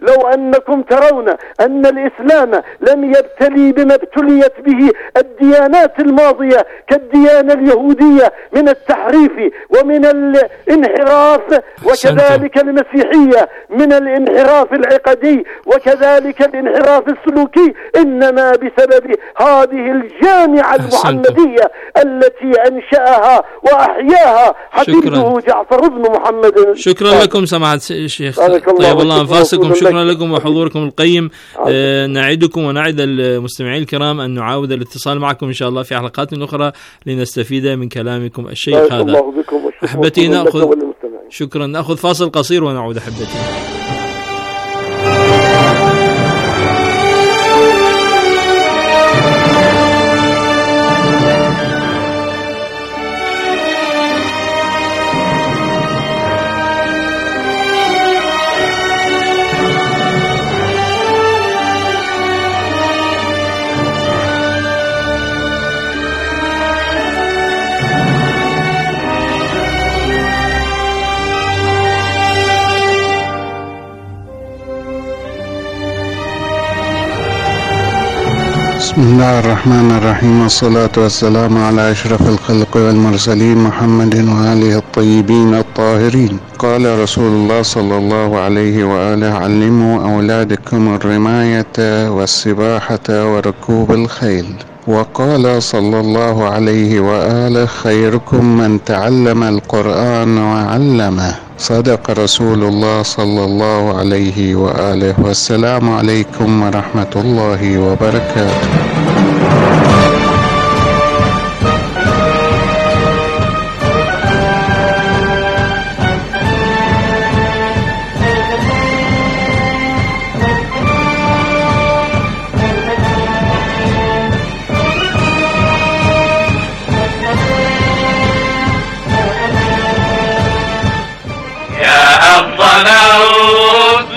لو أنكم ترون أن الإسلام لم يبتلي بما ابتليت به الديانات الماضية كالديانة اليهودية من التحريف ومن الانحراف، وكذلك المسيحية من الانحراف العقدي، وكذلك الانحراف السلوكي، إنما بسبب هذه الجامعة المحمدية التي أنشأها وأحياها حفيده جعفر بن محمد. شكرا لكم سماحة الشيخ، طيب الله أنفاسكم، شكرا لكم وحضوركم القيم. آه نعدكم ونعد المستمعين الكرام أن نعاود الاتصال معكم إن شاء الله في حلقات أخرى لنستفيد من كلامكم الشيخ هذا. الله بكم. أحبتي نأخذ شكرا نأخذ فاصل قصير ونعود أحبتي. بسم الله الرحمن الرحيم، والصلاة والسلام على أشرف الخلق والمرسلين محمد وآله الطيبين الطاهرين. قال رسول الله صلى الله عليه وآله: علموا أولادكم الرماية والسباحة وركوب الخيل. وقال صلى الله عليه وآله: خيركم من تعلم القرآن وعلمه. صدق رسول الله صلى الله عليه وآله. والسلام عليكم ورحمة الله وبركاته. صلوات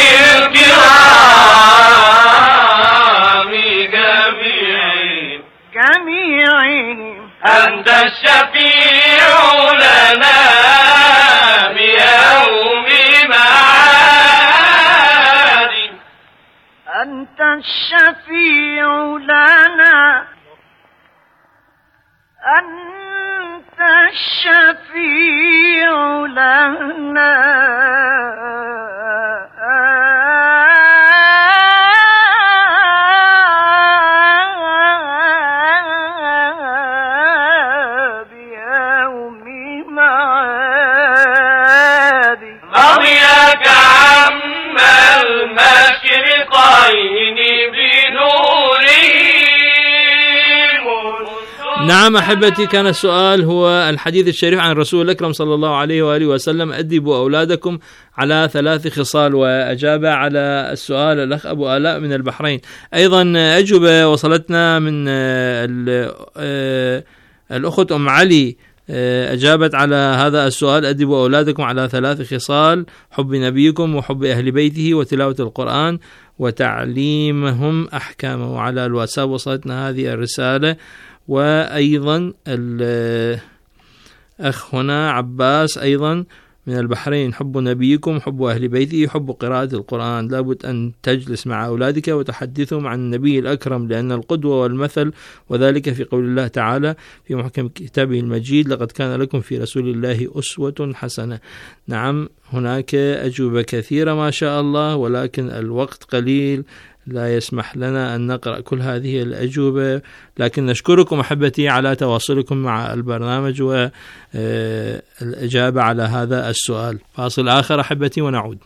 للكرام جميعهم جميعهم أنت الشفيع لنا بيوم معاد، أنت الشفيع لنا، أنت الشفيع لنا بيوم معاد. رضيك عم المشرقين بنوره. نعم أحبتي، كان السؤال هو الحديث الشريف عن الرسول الأكرم صلى الله عليه وآله وسلم: أدبوا أولادكم على ثلاث خصال. وأجاب على السؤال الأخ أبو آلاء من البحرين. أيضا أجوبة وصلتنا من الأخت أم علي، أجابت على هذا السؤال: أدبوا أولادكم على ثلاث خصال: حب نبيكم وحب أهل بيته وتلاوة القرآن وتعليمهم أحكامه. على الواتساب وصلتنا هذه الرسالة. وأيضا الأخ هنا عباس أيضا من البحرين: حب نبيكم، حب أهل بيته، حب قراءة القرآن. لابد أن تجلس مع أولادك وتحدثهم عن النبي الأكرم، لأن القدوة والمثل، وذلك في قول الله تعالى في محكم كتابه المجيد: لقد كان لكم في رسول الله أسوة حسنة. نعم هناك أجوبة كثيرة ما شاء الله، ولكن الوقت قليل لا يسمح لنا أن نقرأ كل هذه الأجوبة، لكن نشكركم أحبتي على تواصلكم مع البرنامج والإجابة على هذا السؤال. فاصل آخر أحبتي ونعود.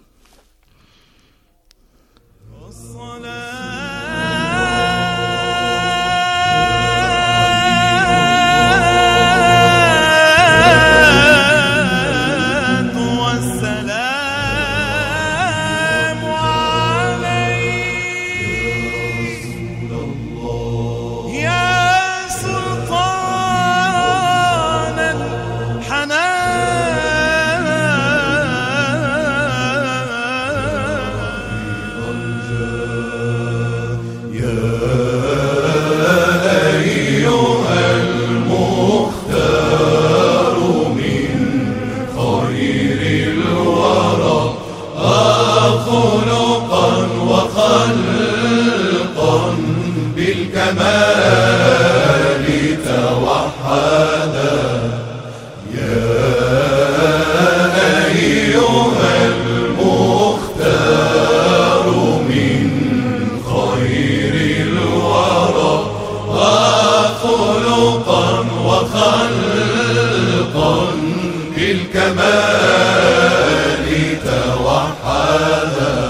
بالكمال توحدا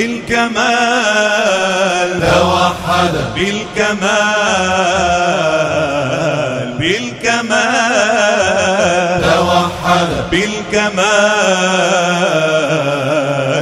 بالكمال توحدا بالكمال بالكمال توحدا بالكمال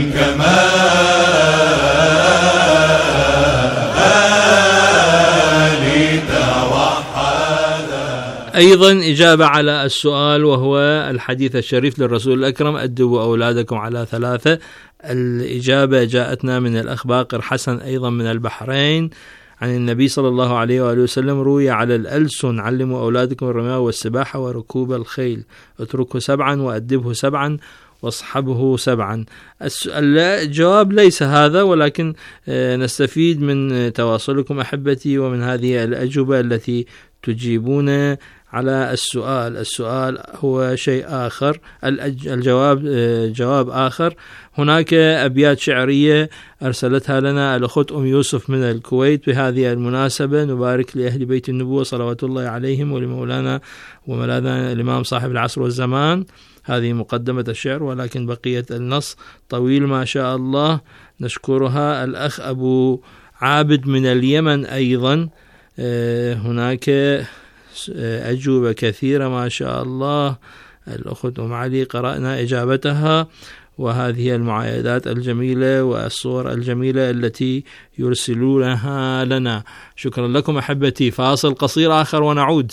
بالكمال توحدا. أيضا إجابة على السؤال وهو الحديث الشريف للرسول الأكرم: أدبوا أولادكم على ثلاثة. الإجابة جاءتنا من الأخ باقر حسن أيضا من البحرين عن النبي صلى الله عليه وآله وسلم: روي على الألسن: علموا أولادكم الرماية والسباحة وركوب الخيل، اتركه سبعا وأدبه سبعا واصحبه سبعا. الجواب ليس هذا، ولكن نستفيد من تواصلكم أحبتي ومن هذه الأجوبة التي تجيبون على السؤال. السؤال هو شيء آخر، الجواب جواب آخر. هناك أبيات شعرية أرسلتها لنا الأخت أم يوسف من الكويت. بهذه المناسبة نبارك لأهل بيت النبوة صلوات الله عليهم ولمولانا وملاذنا الإمام صاحب العصر والزمان. هذه مقدمة الشعر، ولكن بقية النص طويل ما شاء الله. نشكرها. الأخ أبو عابد من اليمن أيضا هناك أجوبة كثيرة ما شاء الله. الأخت أم علي قرأنا إجابتها، وهذه المعايدات الجميلة والصور الجميلة التي يرسلونها لنا. شكرا لكم أحبتي. فاصل قصير آخر ونعود.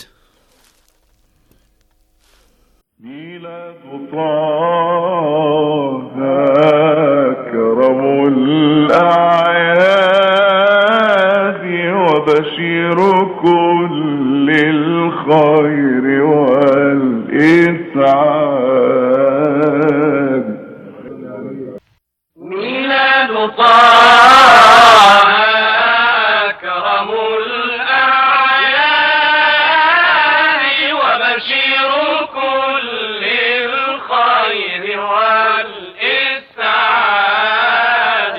ميلاد طه أكرم الأعياد وبشير كل الخير والإسعاد. ميلاد طه أكرم الأعياد وبشير كل الخير والإسعاد.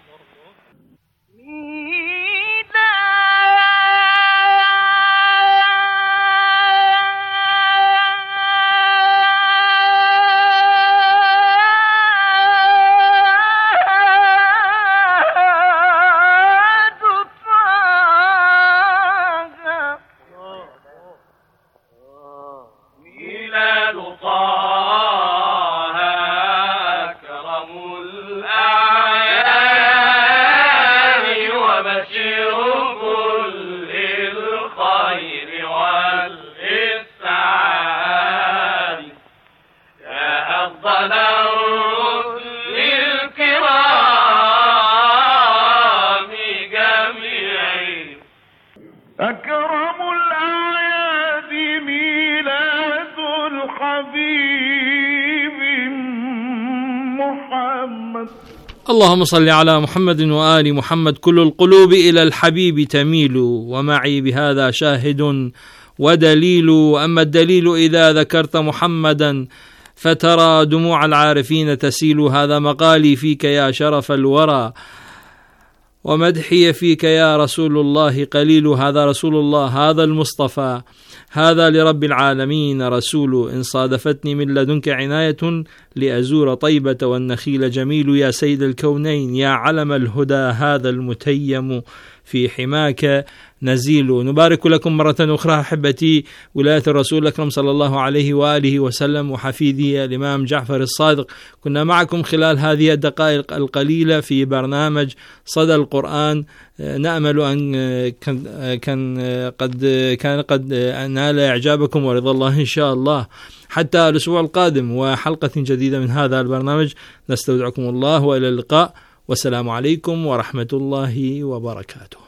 أكرم الأعياد ميلاد الحبيب محمد. اللهم صل على محمد وآل محمد. كل القلوب إلى الحبيب تميل، ومعي بهذا شاهد ودليل. أما الدليل إذا ذكرت محمدا فترى دموع العارفين تسيل. هذا مقالي فيك يا شرف الورى، ومدحي فيك يا رسول الله قليل. هذا رسول الله، هذا المصطفى، هذا لرب العالمين رسول. إن صادفتني من لدنك عناية لأزور طيبة والنخيل جميل. يا سيد الكونين يا علم الهدى، هذا المتيم في حماك نزيل. نبارك لكم مرة أخرى أحبتي ولاية الرسول الأكرم صلى الله عليه وآله وسلم وحفيدي الإمام جعفر الصادق. كنا معكم خلال هذه الدقائق القليلة في برنامج صدى القرآن. نأمل أن كان قد كان قد نال إعجابكم ورضا الله إن شاء الله. حتى الأسبوع القادم وحلقة جديدة من هذا البرنامج، نستودعكم الله وإلى اللقاء، والسلام عليكم ورحمة الله وبركاته.